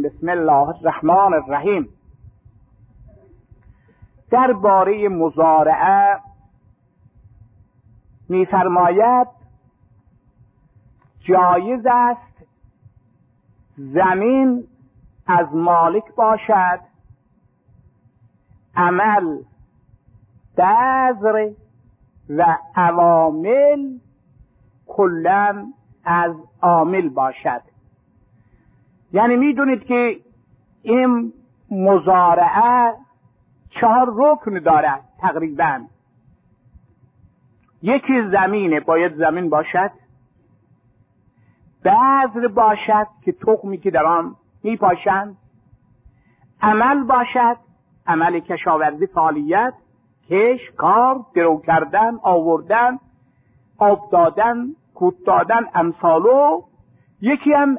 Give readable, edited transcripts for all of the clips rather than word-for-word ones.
بسم الله الرحمن الرحیم. درباره مزارعه می‌فرماید جایز است زمین از مالک باشد، عمل بذر و عوامل کلاً از عامل باشد. یعنی میدونید که این مزارعه 4 رکن دارد تقریبا. یکی زمینه، باید زمین باشد، بذر باشد که تخمی که در آن میپاشند، عمل باشد، عمل کشاورزی، فعالیت، کش، کار، درو کردن، آوردن، آب دادن، کود دادن، امثالو. یکی هم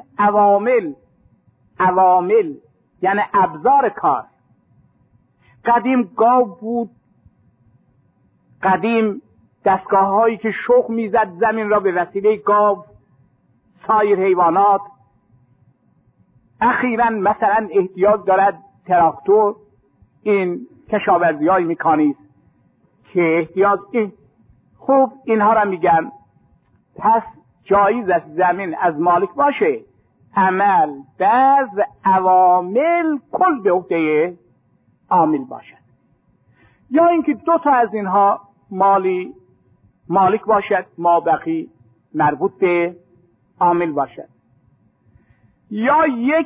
عوامل یعنی ابزار کار. قدیم گاو بود، قدیم دستگاه هایی که شخ میزد زمین را به وسیله گاو، سایر حیوانات. اخیراً مثلا احتیاج دارد تراکتور، این کشاورزی های مکانیزم که احتیاج خوب اینها را میگن. پس جایز است زمین از مالک باشه، عمل بذر عوامل کل به عهده عامل باشد. یا اینکه 2 تا از اینها مالک باشد، ما بقی مربوط به عامل باشد. یا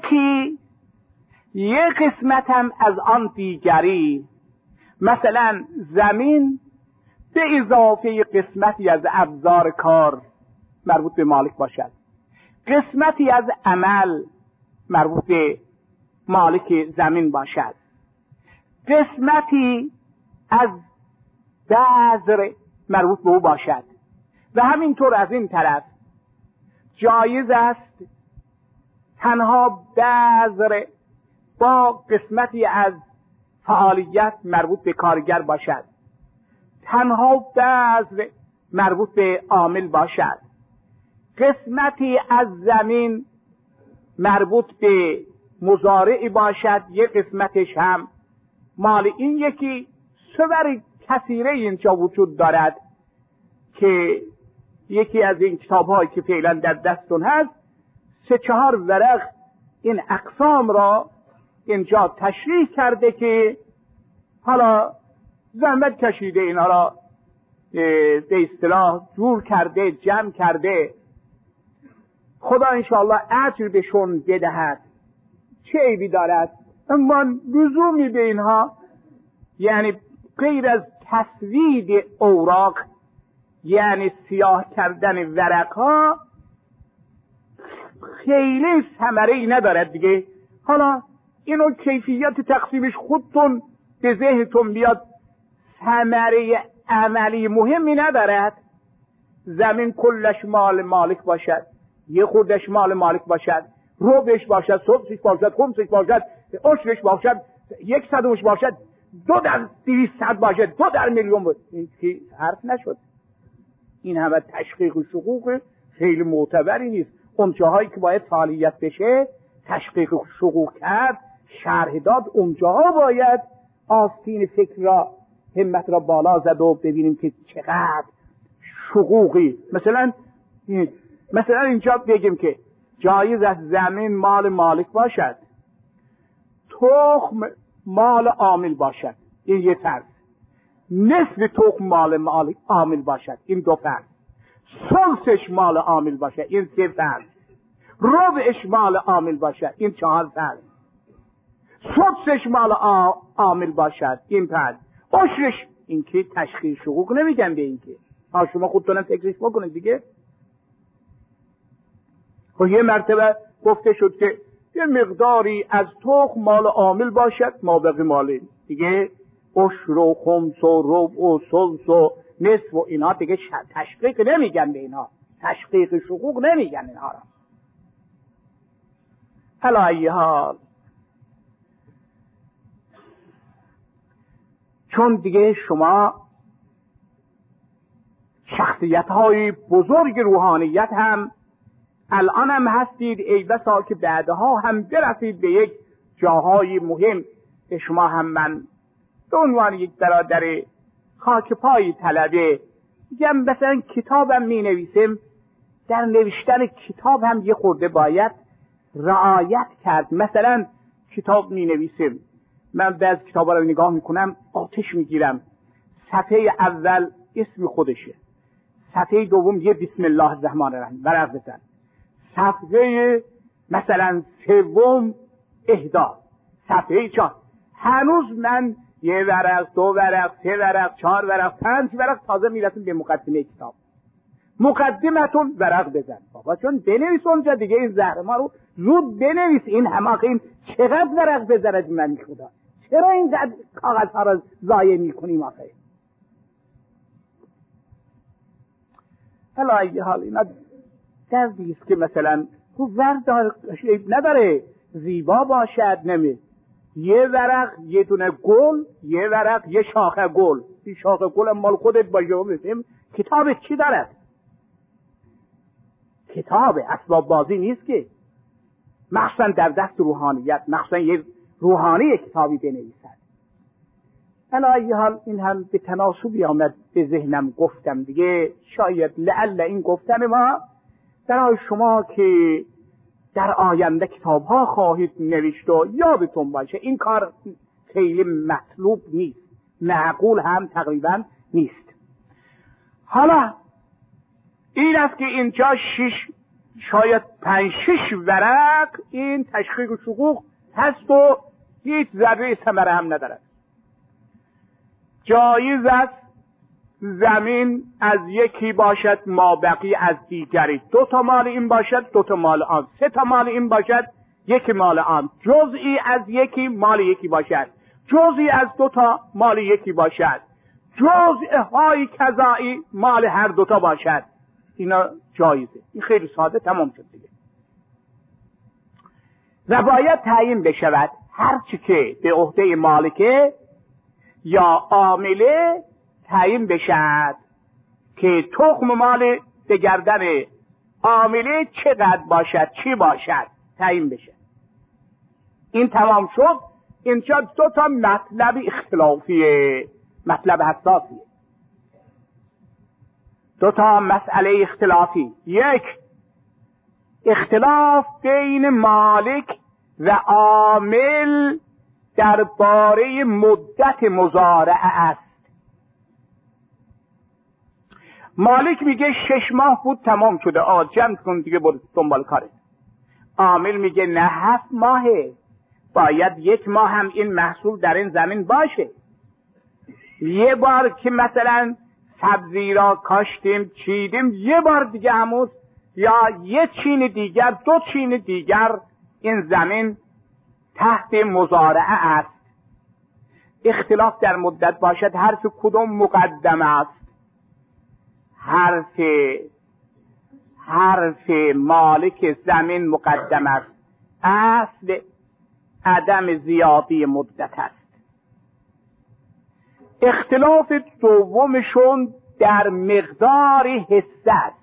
یک قسمت هم از آن دیگری، مثلا زمین به اضافه قسمتی از ابزار کار مربوط به مالک باشد، قسمتی از عمل مربوط به مالک زمین باشد، قسمتی از بذر مربوط به او باشد و همینطور از این طرف. جایز است تنها بذر با قسمتی از فعالیت مربوط به کارگر باشد، تنها بذر مربوط به عامل باشد، قسمتی از زمین مربوط به مزارع باشد، یک قسمتش هم مال این. یکی صور کثیره اینجا وجود دارد که یکی از این کتاب هایی که فعلا در دستون هست 3-4 ورق این اقسام را اینجا تشریح کرده که حالا زحمت کشیده اینا را به اصطلاح جور کرده، جمع کرده. خدا انشاءالله اجر بهشون بدهد. چه عیبی دارد؟ اما لزومی به اینها، یعنی غیر از تسوید اوراق، یعنی سیاه کردن ورق ها، خیلی ثمره‌ای ندارد دیگه. حالا اینو کیفیت تقسیمش خودتون به ذهنتون بیاد، ثمره عملی مهمی ندارد. زمین کلش مال مالک باشد، یه خوردش مال مالک باشد، ربعش باشد، سدسش باشد، خمسش باشد، عشرش باشد، 1/100 باشد، 2/200 باشد، 2/1,000,000 بود، این که حرف نشد. این همه تشقیق و شقوق خیلی معتبری نیست. اون جاهایی که باید فعالیت بشه تشقیق و شقوق کرد، شرح داد، اون جاها باید آستین فکر را، همت را بالا زد و ببینیم که چقدر شقوقی. مثلا اینجا بگیم که جایز است زمین مال مالک باشد، تخم مال عامل باشد، این یه فرض. نصف تخم مال مالک عامل باشد، این 2 فرض. ثلثش مال عامل باشد، این 3 فرض. ربعش مال عامل باشد، این 4 فرض. سدسش مال عامل باشد، این فرض. عشرش، این که تشخیص حقوق نمیگن به این که شما خودتونم فکرش بکنید دیگه. خب یه مرتبه گفته شد که یه مقداری از تخم مال عامل باشد، ما بقی مال دیگه. عشر و خمس و ربع و ثلث و نصف و اینا دیگه تشقیق نمیگن به اینا، تشقیق حقوق نمیگن اینها را. علی ای حال، چون دیگه شما شخصیت های بزرگ روحانیت هم الان هم هستید، ای بسا که بعدها هم برسید به یک جاهای مهم. به شما هم من به عنوان یک برادر خاک پای طلبه میگم، مثلا کتابم می نویسم، در نوشتن کتاب هم یه خورده باید رعایت کرد. مثلا کتاب می نویسم، من بعض کتابا رو نگاه میکنم آتش میگیرم. صفحه اول اسم خودشه، صفحه دوم یه بسم الله الرحمن الرحیم ورق بزن، صفحه مثلا سوم اهدا، صفحه 4 هنوز من یه ورق، دو ورق، سه ورق، 4 ورق، 5 ورق تازه میرسیم به مقدمه کتاب. مقدمتون ورق بزن بابا، چون بنویس اونجا دیگه، این زهر ما رو زود بنویس. این حماقین چقدر ورق بزند من خدا، چرا اینقدر کاغذ ها رو ضایع میکنیم آخه؟ حالا ای حال اینا دردیست که مثلا تو ورق نداره، زیبا باشد، نمی یه ورق یه دونه گل، یه ورق یه شاخه گل، این شاخه گل مال خودت باشه. بسیم کتاب چی دارد؟ کتاب اسباب بازی نیست که، مخصوصا در دست روحانیت، مخصوصا یه روحانی کتابی بنویسد. علی حال این هم به تناسبی آمد به ذهنم، گفتم دیگه شاید لعل این گفتن ما برای شما که در آینده کتاب ها خواهید نوشت و یادتون باشه این کار خیلی مطلوب نیست، معقول هم تقریبا نیست. حالا این است که اینجا 6 شاید 5-6 ورق این تشقیق و شقوق هست و هیچ ذره ثمره هم ندارد. جایز است زمین از یکی باشد مابقی از دیگری، 2 تا مال این باشد 2 تا مال آن، 3 تا مال این باشد 1 مال آن، جزئی از یکی مال یکی باشد، جزئی از 2 تا مال یکی باشد، جزءهای کذایی مال هر 2 تا باشد. اینا جایزه. این خیلی ساده تمام شد دیگه. و باید تعیین بشود هر چی که به عهده مالکه یا عامله تعیین بشد که تخم مال به گردن عامله چقدر باشد، چی باشد، تعیین بشه. این تمام شد. اینجا 2 تا مطلب اختلافیه، مطلب حساسیه، 2 تا مسئله اختلافی. 1 اختلاف بین مالک و عامل درباره مدت مزارعه است. مالک میگه 6 ماه بود تمام شده، جمع کن دیگه برو دنبال کارت. عامل میگه نه 7 ماهه، باید 1 ماه هم این محصول در این زمین باشه. یه بار که مثلا سبزی را کاشتیم چیدیم، یه بار دیگه همون یا 1 چین دیگر 2 چین دیگر این زمین تحت مزارعه است. اختلاف در مدت باشد حرف کدوم مقدم است؟ حرف مالک زمین مقدم است. اصل عدم زیادی مدت است. اختلاف دومشون در مقدار حصه است.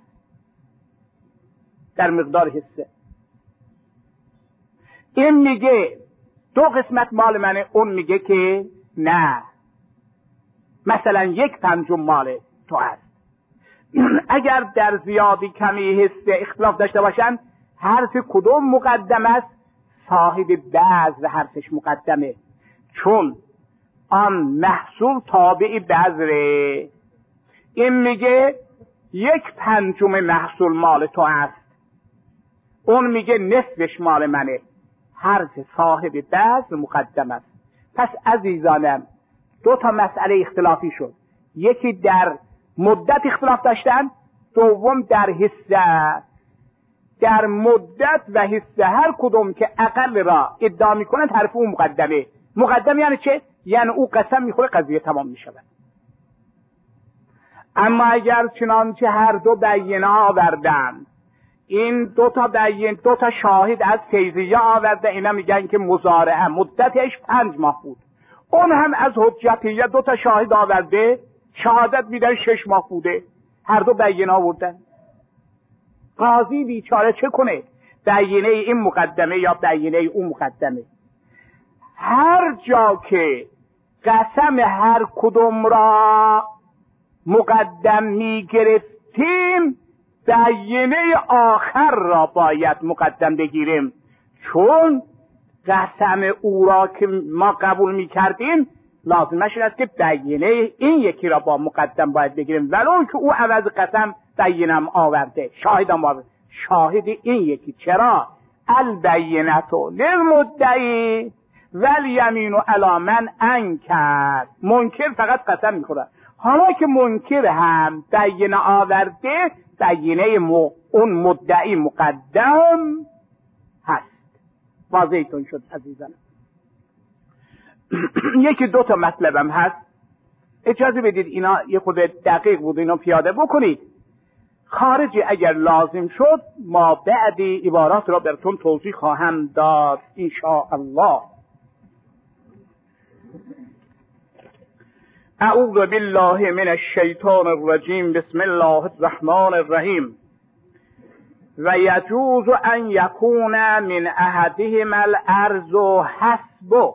در مقدار حصه این میگه 2 قسمت مال منه، اون میگه که نه، مثلا 1/5 مال تو است. اگر در زیادی کمی حصه اختلاف داشته باشن حرف کدوم مقدم است؟ صاحب بذر حرفش مقدمه، چون آن محصول تابع بذره. این میگه 1/5 محصول مال تو است، اون میگه نصفش مال منه، حرف صاحب بذر مقدم است. پس عزیزانم 2 تا مسئله اختلافی شد، یکی در مدت اختلاف داشتن، دوم در حصه. در مدت و حصه هر کدوم که اقل را ادعا میکنند حرف اون مقدمه. مقدم یعنی چه؟ یعنی او قسم میخوره قضیه تمام میشود. اما اگر چنانچه هر 2 بینه آوردن، این 2 تا شاهد از فیضیه آورده، اینا میگن که مزارعه مدتش 5 ماه بود، اون هم از حجتیه 2 تا شاهد آورده شهادت میدن 6 ماه بوده، هر 2 بینه آوردن. قاضی بیچاره چه کنه؟ بینه این مقدمه یا بینه اون مقدمه. هر جا که قسم هر کدوم را مقدم می گرفتیم بینه آخر را باید مقدم بگیریم، چون قسم او را که ما قبول می کردیم لازمش این است که بینه این یکی را با مقدم باید بگیریم، ولو که او عوض قسم بینم آورده، شاهدم آورده، شاهد این یکی. چرا؟ البینتو للمدعی والیمین علی من انکر. منکر فقط قسم میخوره، حالا که منکر هم بینه آورده بینه اون مدعی مقدم هست. واضحتون شد عزیزان؟ یکی دو تا مطلبم هست، اجازه بدید اینا یه خود دقیق بود، اینا پیاده بکنید. خارجی اگر لازم شد ما بعدی عبارات را براتون توضیح خواهم داد ان شاء الله. اعوذ بالله من الشیطان الرجیم. بسم الله الرحمن الرحیم. و یجوز ان یکون من احدهما الارض حسبه.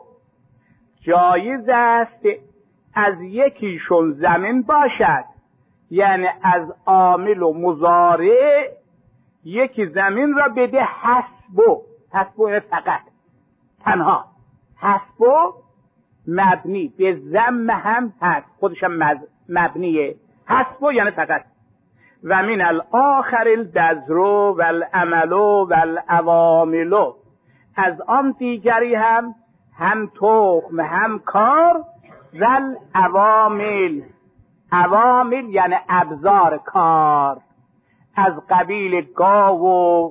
جایز است از یکیشون زمین باشد، یعنی از عامل و مضارع یکی زمین را بده. حسبه فقط تنها، حسبه مبنی به ضم هم هست، خودش هم مبنیه. حسبه یعنی فقط. و من الاخر البذر والعمل والعوامل. از آن دیگری هم تخم هم کار. والعوامل، عوامل یعنی ابزار کار، از قبیل گاو و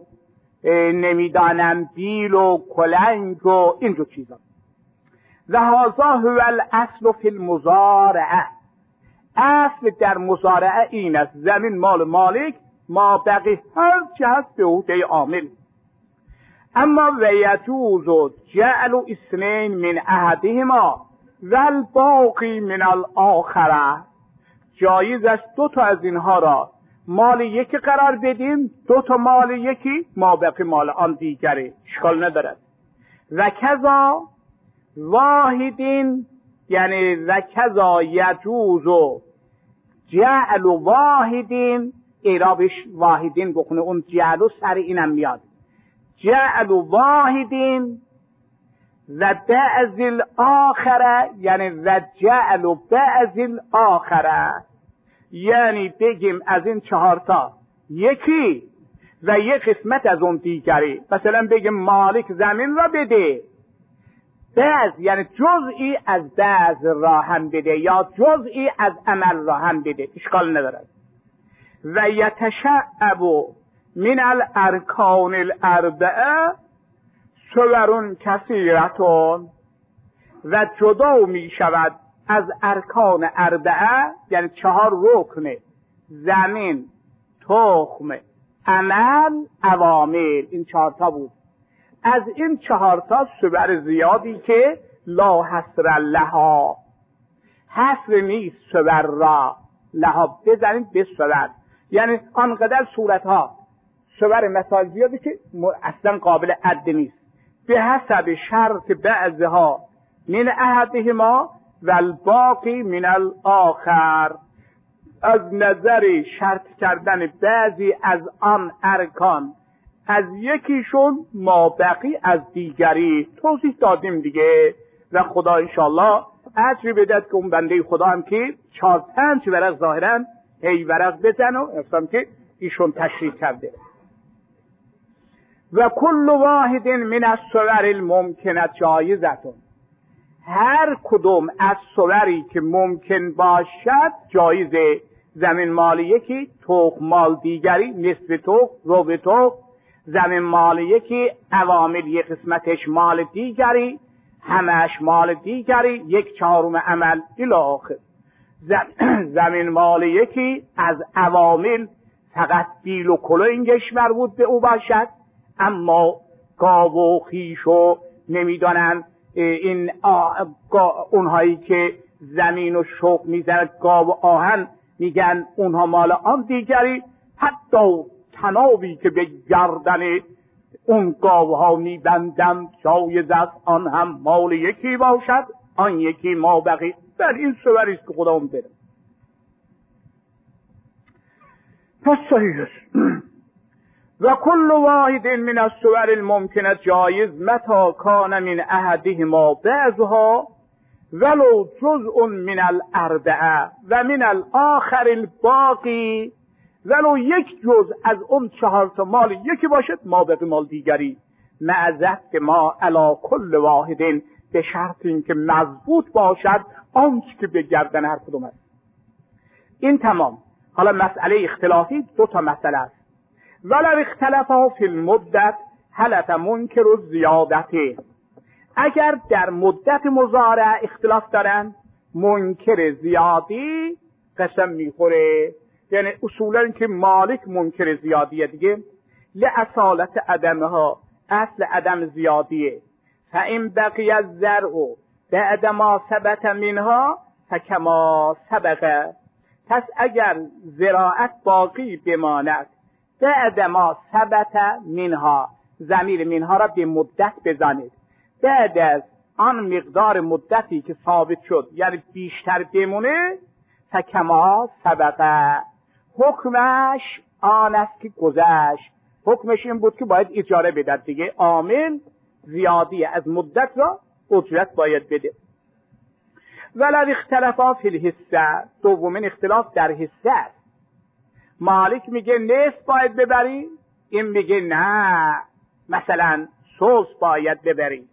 نمیدانم بیل و کلنگ و اینجور چیزا. و هذا هو الاصل فی المزارعه. اصل در مزارعه این است زمین مال مالک، ما بقی هر چی هست به عهده عامل. اما و یجوز جعل اثنین من احدهما والباقی من الاخره. جایز است دو تا از اینها را مال یکی قرار بدیم، دو تا مال یکی، ما بقی مال آن دیگری، اشکال ندارد. و کذا واحدین، یعنی و کذا یجوز جعل واحدین، اعرابش واحدین بخونه، اون جعل سر اینم میاد. جعل واحدین و بعض الاخره، یعنی و جعل بعض الاخره، یعنی بگیم از این چهارتا یکی و یک قسمت از اون دیگری. مثلا بگیم مالک زمین را بده، بعض یعنی جزئی از بعض را هم بده یا جزئی از عمل را هم بده، اشکال ندارد. و یتشعب من الارکان الاربعه صور کثیرتون. و جدا می شود از ارکان اربعه، یعنی چهار رکن، زمین، تخم، عمل، عوامل، این چهارتا بود. از این چهارتا صور زیادی که لا حصر لها، حصر نیست صور را، لها بزنید به صور، یعنی آنقدر صورتها صور مثال زیادی که اصلا قابل عد نیست. به حسب شرط بعضها من احدهما و الباقی من الاخر. از نظر شرط کردن بعضی از آن ارکان از یکیشون ما بقی از دیگری. توضیح دادیم دیگه. و خدا انشالله اجری بدهد که اون بنده خدا هم که 4-5 ورق ظاهرا هی ورق بزن و اصلا که ایشون تشریح کرده. و کل واحد من الصور الممکنه جایزتون. هر کدوم از صوری که ممکن باشد جایزه. زمین مال یکی، تخم مال دیگری، نصف تخم، ربع تخم، زمین مال یکی، عوامل یک قسمتش مال دیگری، همش مال دیگری، 1/4 عمل الی آخر. زمین مال یکی، از عوامل فقط بیل و کلنگش مربوط به او باشد، اما گاو و خیش و نمیدانن این اونهایی که زمین و شوق میزند، گاو و آهن، میگن اونها مال آن دیگری. حتی تنابی که به گردن اون گاوها میبندم جایز است آن هم مال یکی باشد آن یکی ما بقی. در این صوریست که خودمون برم. پس صحیح است. و کل واحد من الصور الممکنه جایز متى کان من احدهما بعضها ولو جزء من الاربعه و من الاخر الباقی، ولو یک جز از اون 4 تا مال یکی باشد ما بقی مال دیگری، مع ضبط ما علی کل واحد، به شرط اینکه مضبوط باشد آنچه که به گردن هر کدوم است. این تمام. حالا مسئله اختلافی 2 تا مسئله است. ولو اختلفا فی المدت حلت منکر الزیادته، اگر در مدت مضارع اختلاف دارن منکر زیادی قسم میخوره. یعنی اصولا که مالک منکر زیادیه دیگه، لأصالت عدمها، اصل عدم زیادیه. فإن بقی الزرع بعد ما ثبت منها فکما سبق، پس اگر زراعت باقی بماند بعد ما ثبت منها، ضمیر منها را به مدت بزنید، بعد از آن مقدار مدتی که ثابت شد یعنی بیشتر بمونه، فکما سبق، حکمش آن است که گذشت. حکمش این بود که باید اجاره بدهد دیگه، عامل زیادی از مدت را اجرت باید بده. ولو اختلافا فی الحصه، دومین اختلاف در حصه است. مالک میگه نصف باید ببری، این میگه نه مثلا ثلث باید ببری.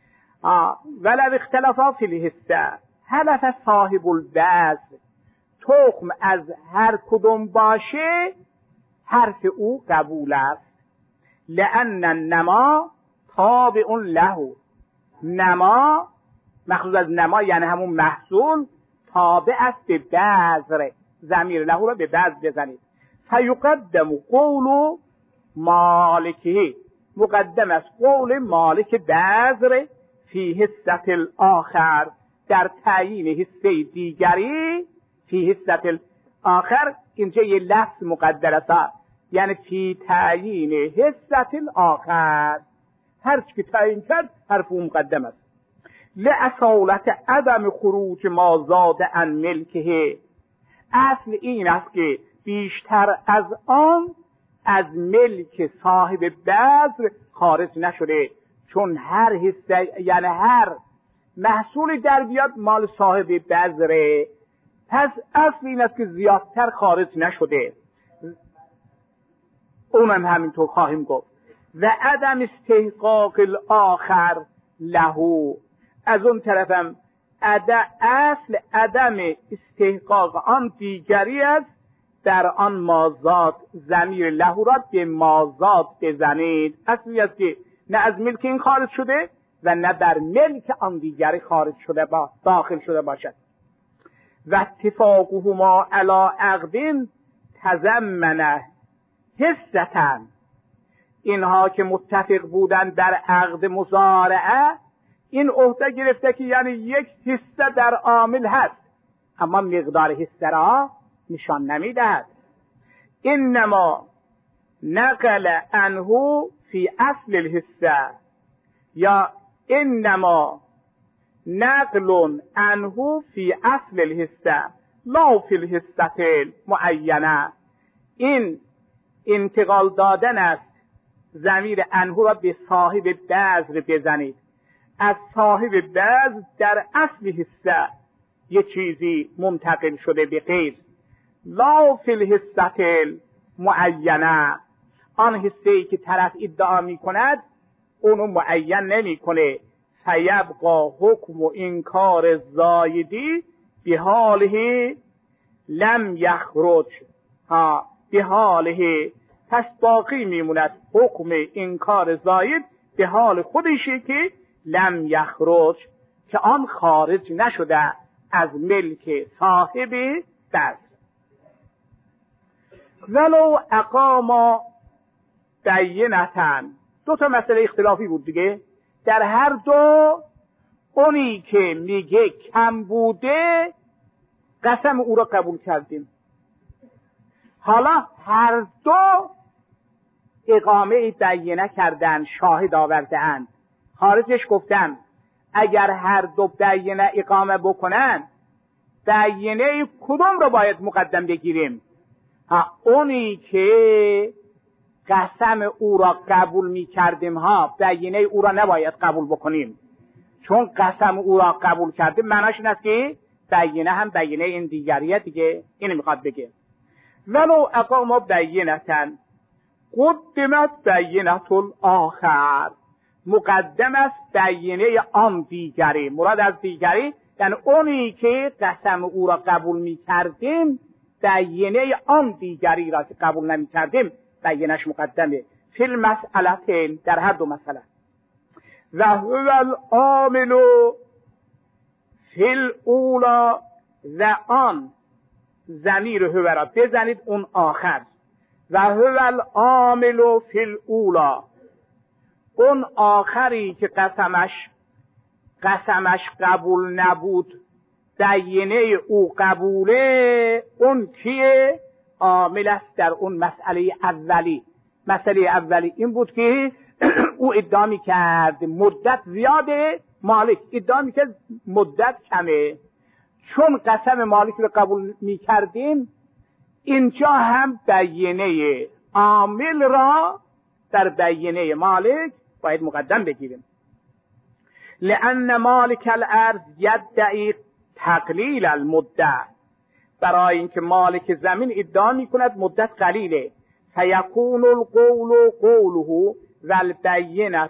ولو اختلافا فی الحصه حلف صاحب البذر، تخم از هر کدوم باشه حرف او قبول است. لأن النما تابع له، نما مخصوص از نما یعنی همون محصول تابع است به بذر، ضمیر له را به بذر بزنید. فیقدم قول مالکه، مقدم است قول مالک بذر فی حصة الاخر، در تعیین حصه دیگری. فی حصة الاخر اینجا یه لفظ مقدر است، یعنی فی تعیین حصة الاخر، هر چی که تعیین کرد حرف اون مقدم است. لأصالت عدم خروج ما زاد عن ملکه، اصل این است که بیشتر از آن از ملک صاحب بذر خارج نشده، چون هر حصه یعنی هر محصول در بیاد مال صاحب بذره، پس اصل این است که زیادتر خارج نشده. اونم همینطور خواهیم گفت. و عدم استحقاق الاخر له، از اون طرفم اصل عدم استحقاق آن دیگری است، در آن مازاد ضمیر له را به مازاد بزنید. اصلی است که نه از ملک این خارج شده و نه در ملک آن دیگری خارج شده داخل شده باشد. و اتفاقهما علی عقد تضمنه حصة، اینها که متفق بودند در عقد مضارعه این عهده گرفته که یعنی یک حصه در عامل هست، اما مقدار حصه را نشان نمیدهد. انما نقل عنه فی اصل الحصه، یا انما نقل عنه فی اصل الحصه لا فی الحصه المعینه، این انتقال دادن است. ضمیر عنه را به صاحب بذر بزنید، از صاحب بذر در اصل حصه یه چیزی منتقل شده به غیر. لا فی الحصه المعینه، آن حصه‌ای که طرف ادعا می کند اونو معین نمی کنه. فیبقا حکم و انکار زایدی به حاله لم یخرج، به حاله، پس باقی میموند حکم انکار زاید به حال خودشی که لم یخرج، که آن خارج نشده از ملک صاحب بذر. ولو اقاما بینتن، 2 تا مسئله اختلافی بود دیگه. در هر دو اونی که میگه کم بوده قسم او را قبول کردیم. حالا هر دو اقامه بینه کردن، شاهد آورده اند، خارجش گفتن اگر هر دو بینه اقامه بکنن بینه کدوم رو باید مقدم بگیریم؟ اونی که قسم او را قبول می کردیم ها، بینه او را نباید قبول بکنیم، چون قسم او را قبول کردیم معناش این است که بینه هم بینه این دیگریه دیگه. اینو میخواد بگه ولو اقام بینتن قدمت بینت الاخر، مقدم است بینه آن دیگری. مراد از دیگری یعنی اونی که قسم او را قبول می کردیم بینه آن دیگری را که قبول نمی کردیم بینش مقدمه. فی المسئلتین، در هر دو مسئله. و هو العامل فی الاولا، و آن ضمیر هو را بزنید اون آخر. و هو العامل فی الاولا، اون آخری که قسمش قبول نبود بینه او قبوله، اون کیه؟ عامل است در اون مسئله اولی. مسئله اولی این بود که او ادعا می‌کرد مدت زیاده، مالک ادعا می‌کرد مدت کمه. چون قسم مالک رو قبول می‌کردیم اینجا هم بینه عامل را در بینه مالک باید مقدم بگیریم. لأن مالک الارض یدعی تقلیل المدت، برای اینکه مالک زمین ادعا می‌کند مدت قلیله. فیکون القول قوله والبینة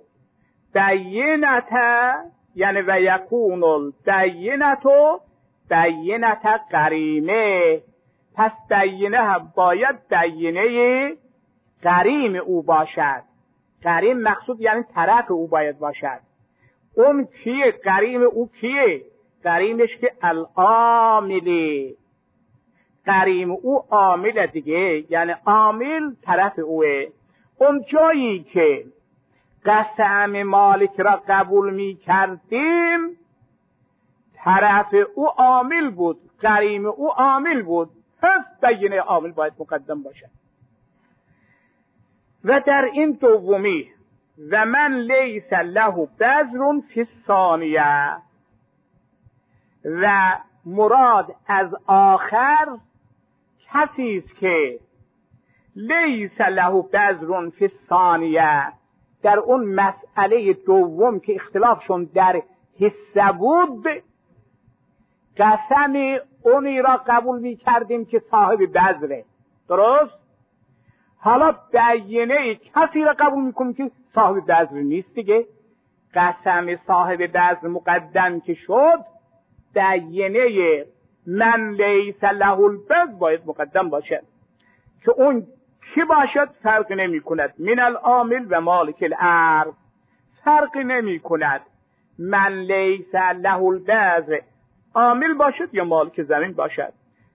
بینة، یعنی و یکون البینة بینة قریمه، پس بینه هم باید بینه قریم او باشد. قریم مقصود یعنی طرف او باید باشد. اون کیه؟ قریم او کیه؟ قریمش که العاملی، قریم او عامل دیگه، یعنی عامل طرف اوه. اون جایی که قسم مالک را قبول می کردیم طرف او عامل بود، قریم او عامل بود، پس بینه عامل باید مقدم باشد. و در این دومی و من لیس له بذر فی الثانیه، و مراد از آخر کسی است که لیس له بذر فی الثانیه، در اون مسئله دوم که اختلافشون در حصه بود قسم اونی را قبول می کردیم که صاحب بذره، درست؟ حالا بینه کسی را قبول می کنیم که صاحب بذر نیست دیگه. قسم صاحب بذر مقدم که شد بینه من لیس له البذر باید مقدم باشد که اون کی باشد فرق نمی کند. من العامل و مالک الارض فرق نمی کند من لیس له البذر عامل باشد یا مالک زمین باشد.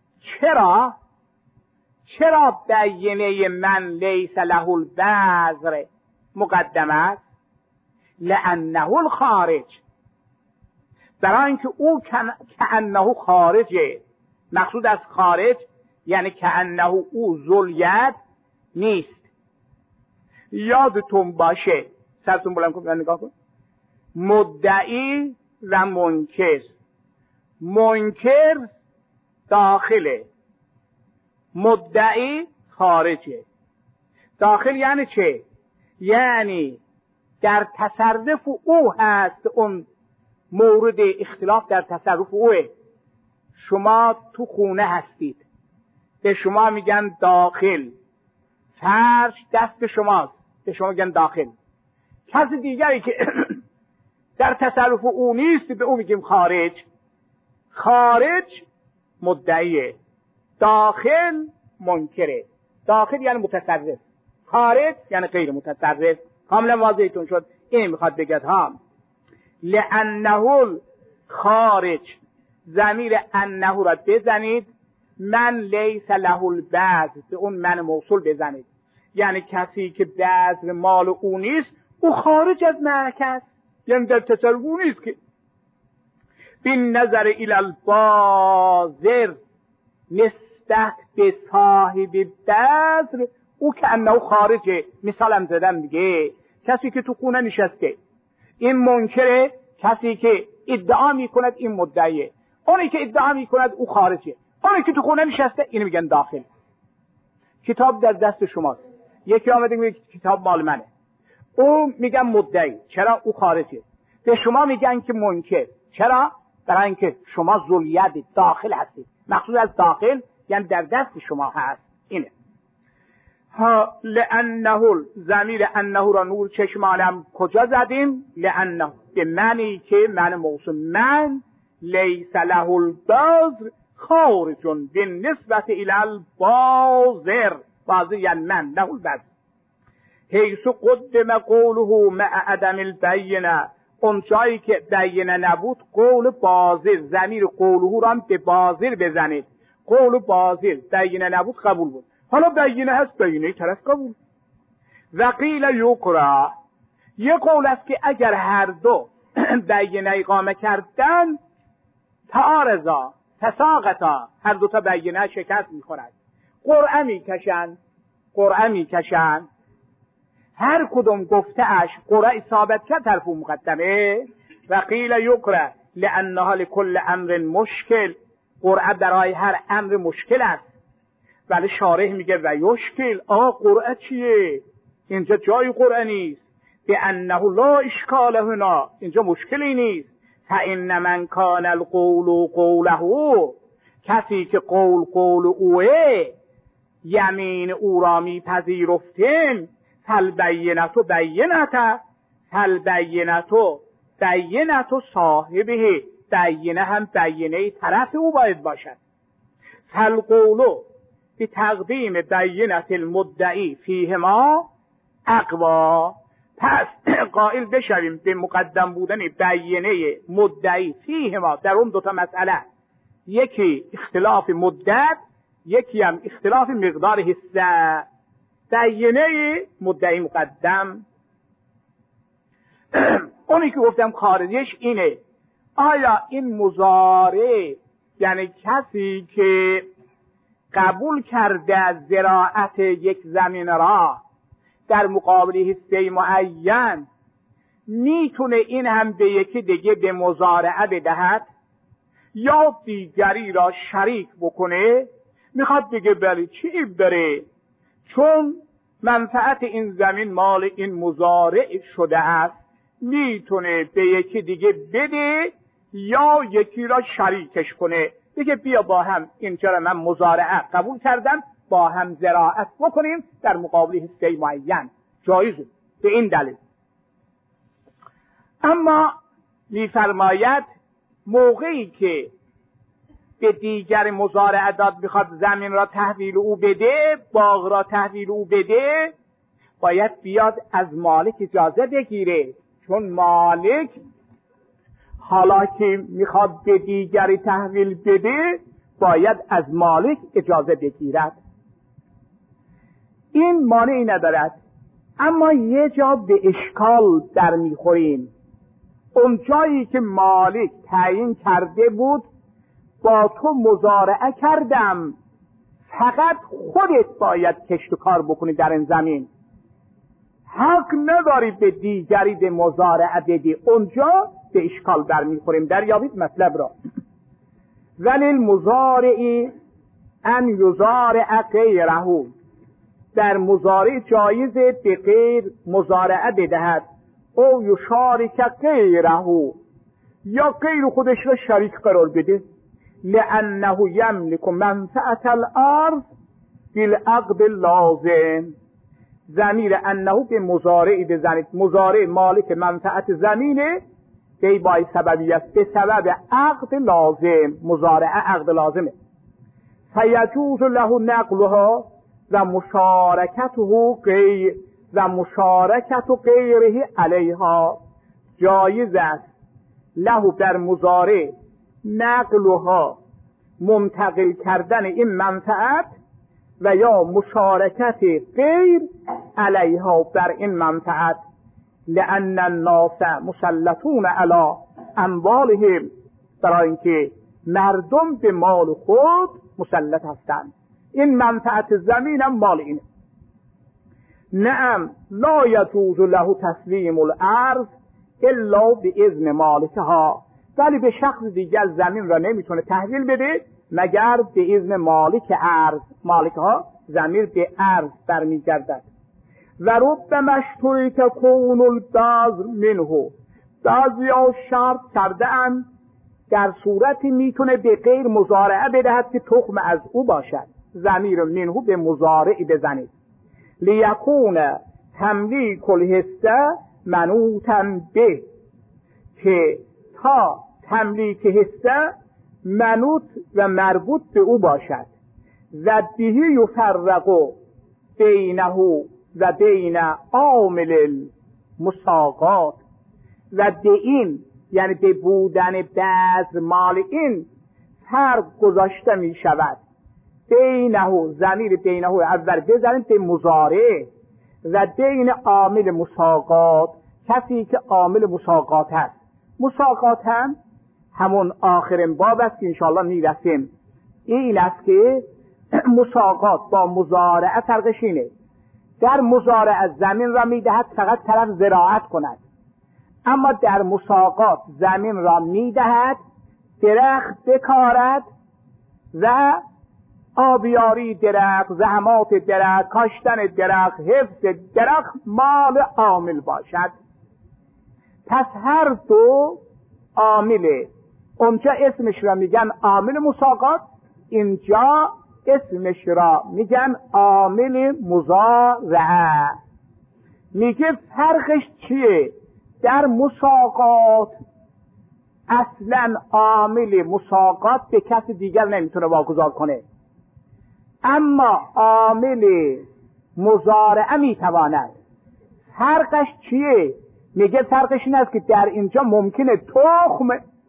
چرا بینه من لیس له البذر مقدم است؟ لانه الخارج، برای اینکه او کانه خارجه. مقصود از خارج یعنی کانه او ذوالید نیست. یادتون باشه، سرتون بلند کن نگاه کن، مدعی و منکر. منکر داخله، مدعی خارجه. داخل یعنی چه؟ یعنی در تصرف او هست، اون مورد اختلاف در تصرف اوه. شما تو خونه هستید، به شما میگن داخل، فرش دست شماست، به شما میگن داخل. کسی دیگری که در تصرف او نیست به او میگیم خارج. خارج مدعیه، داخل منکره. داخل یعنی متصرف، خارج یعنی غیر متصرف. کاملا واضحتون شد. این میخواد بگد ها لانه خارج، ضمیر انه را بزنید، من لیس له البذر به اون من موصول بزنید، یعنی کسی که بذر مال او نیست او خارج از مرکز، یعنی در تصرف او نیست. که بین نظر الی الباذر نسبت به صاحب بذر او که انه خارجه. مثالم زدم دیگه، کسی که تو خونه نشسته این منکره، کسی که ادعا میکند این مدعیه، اونی که ادعا میکند او خارجه، اونی که تو خونه نشسته اینو میگن داخل. کتاب در دست شماست، یکی آمده میگه کتاب مال منه، او میگن مدعی، چرا؟ او خارجه. به شما میگن که منکر، چرا؟ برای اینکه شما ذوالید داخل هستید. مقصود از داخل یعنی در دست شما هست. اینه ها. لانه ضمیر انه را نور چشم عالم کجا زدیم؟ لانه به معنی که معنی موصول، من لیس له البذر خارج بالنسبه الی الباذر. بازر یعنی من له البذر. حیث قدم قوله مع عدم البینه، اون جایی که بینه نبود قول بازر، ضمیر قوله را به بازر بزنید. قول بازر بینه نبود قبول بود، حالا بینه هست، بینه طرف قبول. و قیل یقرا، یه قول است که اگر هر دو بینه اقامه کردن تعارضا تساقطا، هر دو تا بینه شکست میخورد، قرعه میکشن، هر کدوم گفته اش قرعه ثابت کرد طرف مقدمه. و قیل یقرا لانها لكل امر مشکل، قرعه برای هر امر مشکل است. ولی شارح میگه و یشکل، قرعه چیه؟ اینجا جای قرعه نیست. به انه لا اشکال هنا، اینجا مشکلی نیست. فان من کان القول قوله، کسی که قول اوه، یمین او را میپذیرفتیم، فالبینة صاحبه، بینه هم بینه طرف او باید باشد. فالقول به تقدیم بینة المدعی فیهما اقوا، پس قائل بشویم به مقدم بودن بینه مدعی فیهما، در اون دوتا مسئله، یکی اختلاف مدت، یکی هم اختلاف مقدار حصه. بینه مدعی مقدم، اونی که گفتم خارجش اینه، آیا این مضارع یعنی کسی که قبول کرده زراعت یک زمین را در مقابل حصه معین، میتونه این هم به یکی دیگه به مزارعه بدهد یا دیگری را شریک بکنه؟ میخواد بگه بله چی بره، چون منفعت این زمین مال این مزارع شده است، میتونه به یکی دیگه بده یا یکی را شریکش کنه، بگه بیا با هم اینجا را من مزارعه قبول کردم، با هم زراعت بکنیم در مقابل حصه معین، جایزه به این دلیل. اما میفرماید موقعی که به دیگر مزارع داد میخواد زمین را تحویل او بده، باغ را تحویل او بده، باید بیاد از مالک اجازه بگیره، چون مالک حالا که میخواد به دیگری تحویل بده باید از مالک اجازه بگیرد. این مانعی ندارد. اما یه جا به اشکال در میخوریم، اون جایی که مالک تعیین کرده بود با تو مزارعه کردم، فقط خودت باید کشت و کار بکنی در این زمین، حق نداری به دیگری به مزارعه بدی، اونجا به اشکال در میخوریم. دریابید مطلب را. ولی المزارعی ان یزارع غیره، در مزارع جایزه به غیر مزارعه بدهد، او یشارک غیره، یا غیر خودش را شریک قرار بده، لانه یملک منفعت الارض بالعقد اللازم. ضمیر انه به مزارعی بزنید، مزارع مالک منفعت زمینه، به بای سببی است، به سبب عقد لازم، مزارعه عقد لازمه. فیجوز له نقلها و مشارکت غیره علیها، جایز است له در مزارع نقلها، منتقل کردن این منفعت، و یا مشارکت غیر علیها بر این منفعت، لأن الناس مسلطون علی اموالهم، برای اینکه مردم به مال خود مسلط هستند، این منفعت زمین هم مال اینه. نعم لا یجوز له تسلیم الارض الا باذن مالکها، ولی به شخص دیگر زمین را نمیتونه تحویل بده مگر به اذن مالک ارض. مالکها ضمیر به ارض برمیگردد. و ربما اشترط کون البذر منه، بعضیا شرط کرده اند در صورتی میتونه به غیر مضارعه بدهد که تخم از او باشد. ضمیر منه به مضارع بزنید. لیکون تملیک الحصه منوطا به، که تا تملیک حصه منوط و مربوط به او باشد. و بهی یفرق بینه و بین عامل المساقات، و به این یعنی به بودن بذر مال این فرق گذاشته می شود. بینه، ضمیر بینه اول بزنید به مضارع، و بین عامل مساقات، کسی که عامل مساقات هست. مساقات هم همون آخرین باب است که انشاءالله میرسیم. این است که مساقات با مضارعه فرقش اینه. در مضارعه زمین را میدهد فقط طرف زراعت کند، اما در مساقات زمین را میدهد درخت بکارد و آبیاری درخت، زحمات درخت، کاشتن درخت، حفظ درخت مال عامل باشد. پس هر دو عامل، اونجا اسمش را میگن عامل مساقات، اینجا اسمش را میگن عامل مضارعه. میگه فرقش چیه؟ در مساقات اصلا عامل مساقات به کسی دیگر نمیتونه واگذار کنه، اما عامل مضارعه میتواند. فرقش چیه؟ میگه فرقش این است که در اینجا ممکنه تخم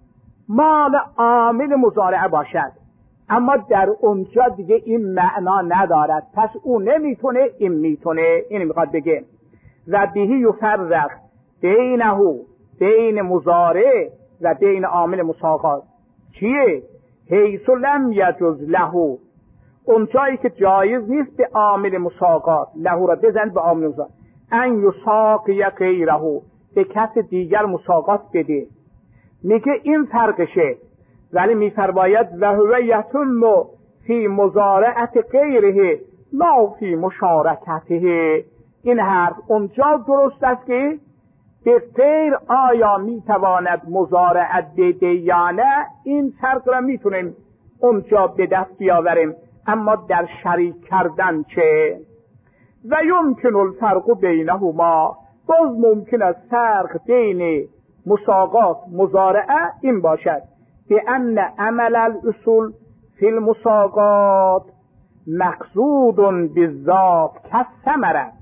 مال عامل مضارعه باشد، اما در اونجا دیگه این معنا ندارد. پس اون نمیتونه، این میتونه. این میخواد بگه و بهی یفرق بینه، بین مضارع و بین عامل مساقات. چیه؟ حیث لم یجوز له، اون جایی که جایز نیست به عامل مساقات، له را بزنید به عامل مساقات، ان یساقی غیره، به کس دیگر مساقات بده. میگه این فرقشه. ولی میفرماید و هو یتم فی مضارعت غیره لا فی مشارکته. این حرف اونجا درست است که به غیر آیا میتواند مضارعت بده یا نه، این فرق را میتونیم اونجا به دست بیاوریم، اما در شریک کردن چه؟ و یمکن الفرق بینهما، باز ممکن است فرق بین مساقات مضارعه این باشد به ان عمل الاصول فی المساقات مقصود بالذات کالثمره.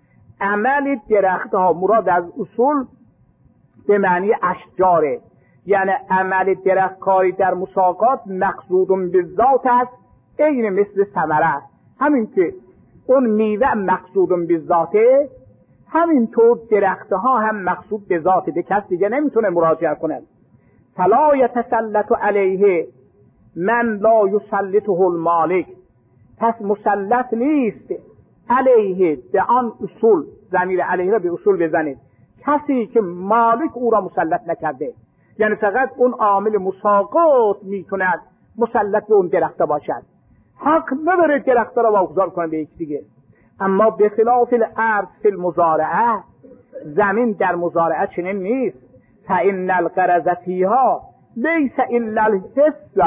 عمل درختها مراد از اصول به معنی اشجاره، یعنی عمل درختکاری در مساقات مقصود بالذات است، این مثل ثمره. همین که اون میوه مقصود بالذاته، همینطور درختها هم مقصود به ذاته، به کس دیگه نمیتونه مراجعه کنه. فلا یتسلط علیه من لا یسلطه المالک، پس مسلط نیست علیه به آن اصول، ضمیر علیه را به اصول بزنید، کسی که مالک او را مسلط نکرده. یعنی فقط اون عامل مساقات میتوند مسلط به اون درخته باشد، حق نداره درخته را واگذار کنه به یک دیگه. اما به خلاف الارض فی المضارعه، زمین در مضارعه چنین نیست. فإن الغرض فیها لیس الا الحصه،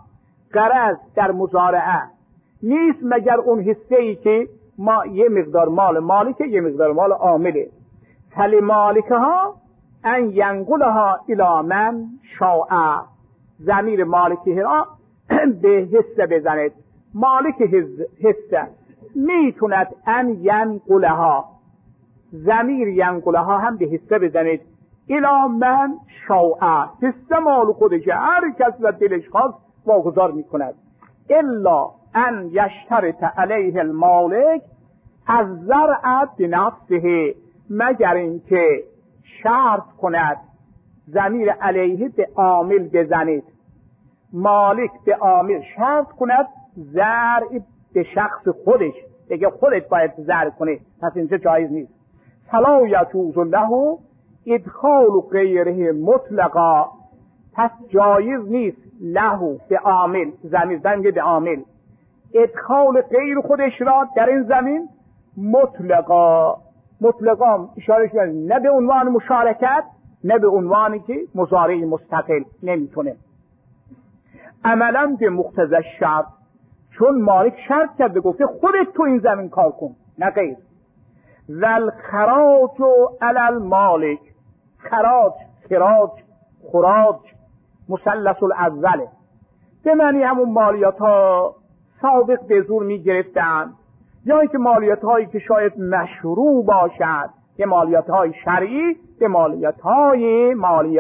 غرض در مضارعه نیست مگر اون حصه ای که ما یه مقدار مال مالکه، یه مقدار مال عامله. فلمالکها ان ینقلها الی من شاء، ضمیر مالکه را به حصه بزنید. مالک حصه میتوند ان ینقلها، ضمیر ینقلها هم به حصه بزنید. الی من شاء، حصه مال خودشه، هر کس و دلش خواست واگذار میکند. الا ان یشترط علیه المالک از زرع بنفسه، مگر اینکه شرط کند، ضمیر علیه به عامل بزنید، مالک به عامل شرط کند زرع به شخص خودش، دیگه خودت باید زرع کنی، پس اینجا جایز نیست. فلا یجوز له ادخال غیره مطلقا، پس جایز نیست له به عامل، زمین زنگ به عامل، ادخال غیر خودش را در این زمین مطلقا. مطلقا اشاره شده نه به عنوان مشارکت نه به عنوانی که مزارع مستقل نمیتونه. عملا به مقتضی الشرط، چون مالک شرط کرده گفته خودت تو این زمین کار کن نه غیر. والخراج علی المالک، خراج مثلث الاوله، به معنی همون مالیات ها سابق به زور می گرفتن، یا اینکه مالیات هایی که شاید مشروع باشد، یه مالیات های شرعی، یه مالیات های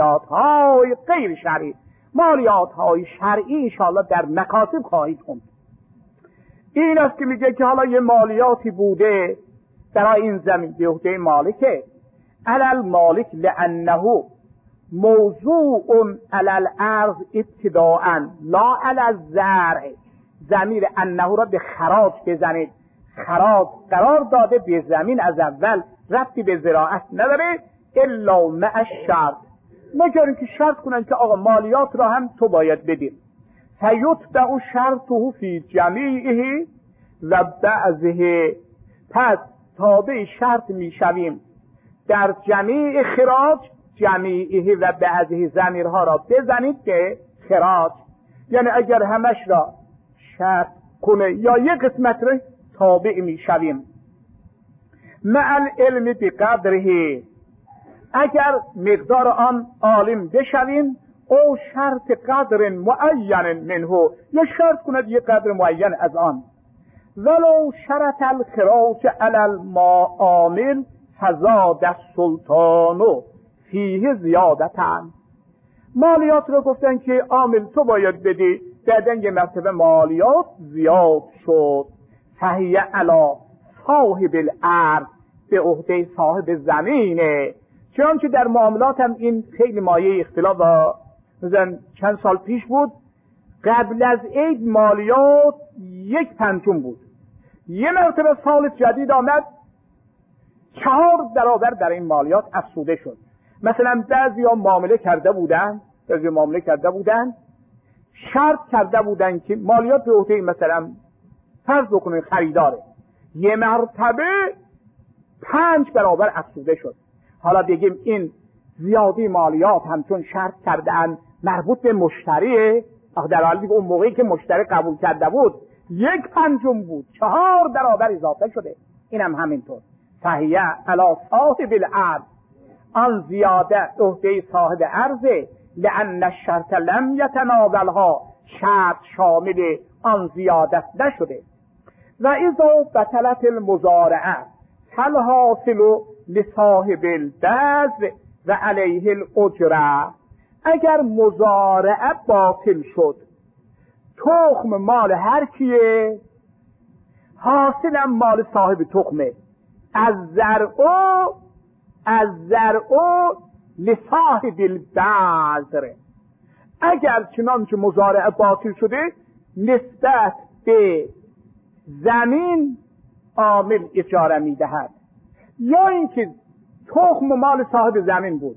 غیر شرعی. مالیات های شرعی انشاءالله در مکاتب خواهید خوند. این است که میگه که حالا یه مالیاتی بوده برای این زمین به عهده مالکه، علی المالک لانه موضوع علی الارض ابتداء لا علی الزرع. ضمیر انه را به خراج بزنید، خراج قرار داده به زمین از اول، ربطی به زراعت نداره، الا مع الشرط، مگر اینکه شرط کنن که آقا مالیات را هم تو باید بدیم. فیتبع شرطه فی جمیعه و بعضه، پس تابع شرط میشویم در جمیع خراج، جمیعه و بعضه ضمیرها را بزنید که خراج، یعنی اگر همش را شرط کنه یا یک قسمت را تابع میشویم. مع العلم بقدره، اگر مقدار آن عالم بشویم، او شرط قدر معین منه، یا شرط کند یک قدر معین از آن. ولو شرط الخراج علی المعامل فزاد السلطان فیه زیادتن، مالیات رو گفتن که عامل تو باید بدی، بعدن یه مرتبه مالیات زیاد شد. فهی علی صاحب الارض، به عهده صاحب زمینه. چنانچه در معاملات هم این خیلی مایه اختلاف مثلا چند سال پیش بود، قبل از عید مالیات 1/5 بود، یه مرتبه سال جدید آمد 4 برابر در این مالیات افزوده شد. مثلا بعضی ها معامله کرده بودن شرط کرده بودن که مالیات به عهده مثلا فرض بکنید خریداره، یه مرتبه 5 برابر افزوده شد. حالا بگیم این زیادی مالیات همچون شرط کردن مربوط به مشتریه، در حالی که اون موقعی که مشتری قبول کرده بود 1/5 بود، 4 برابر اضافه شده. اینم همینطور. فهیه علی صاحب الارض، آن زیاده عهده صاحب ارضه، لان الشرط لم یتناولها، شرط شامل آن زیادت نشده. و اذا بطلت المزارعه فالحاصل لصاحب البذر و علیه الاجره، اگر مزارعه باطل شد، تخم مال هر کیه؟ حاصلم مال صاحب تخمه. از زرع لصاحب البذر، اگر چنانچه مزارعه باطل شده نسبت به زمین عامل اجاره میدهد، یا اینکه تخم مال صاحب زمین بود،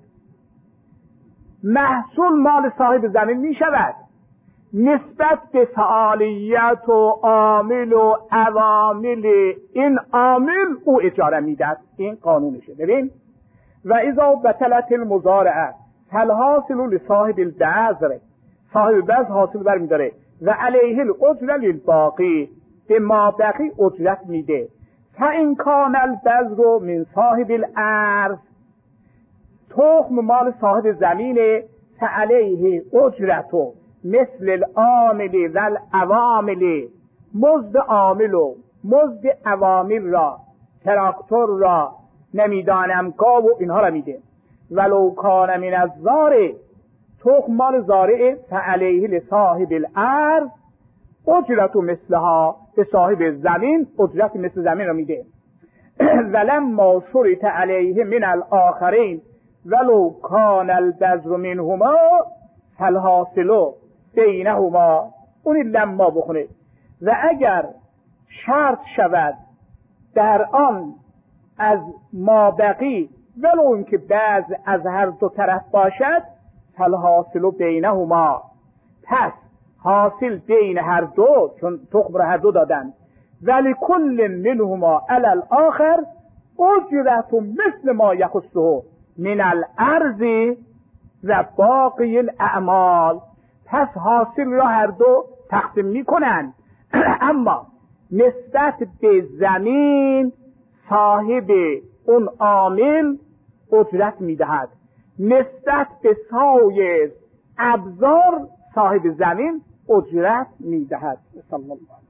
محصول مال صاحب زمین می شود، نسبت به فعالیت و عامل و عوامل این عامل او اجاره میدهد. این قانونشه. ببین، و اذا بطلت المزارعه فالحاصل لصاحب البذر، صاحب بذر حاصل برمیداره، و علیه الاجره للباقی، به ما بقی اجرت میده. فان کان البذر من صاحب الارض، تخم مال صاحب زمینه، فعلیه اجرتو مثل العامل و العوامل، مزد عامل و مزد عوامل را، تراکتور را، نمیدانم گاو و اینها را میده. ولو کان من الزارع، تخم مال زارع، فعلیه لصاحب الارض اجرت مثلها، به صاحب زمین اجرت مثل زمین را میده. ولما شرط علیه من الاخرین ولو کان البذر منهما فالحاصل بینهما، اون لما بخونه. و اگر شرط شود در آن از مابقی ولو اون که بعض از هر دو طرف باشد فالحاصل بینهما، پس حاصل بین هر دو، چون تخم را هر دو دادن، ولی کل منهما علی الاخر اجرت مثل ما یخصه من الارض و باقی الاعمال، پس حاصل را هر دو تقسیم میکنن اما نسبت به زمین صاحب اون عامل اجرت میدهد، نسبت به سایر ابزار صاحب زمین اجرت میدهد. صلی الله